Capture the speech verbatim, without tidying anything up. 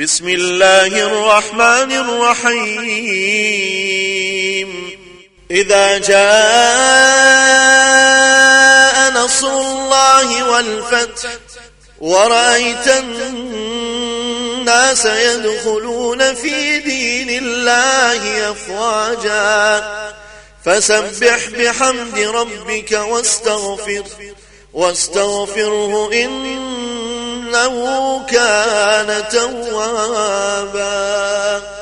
بسم الله الرحمن الرحيم إذا جاء نصر الله والفتح ورأيت الناس يدخلون في دين الله أفواجا فسبح بحمد ربك واستغفر واستغفره إنه كان توابا.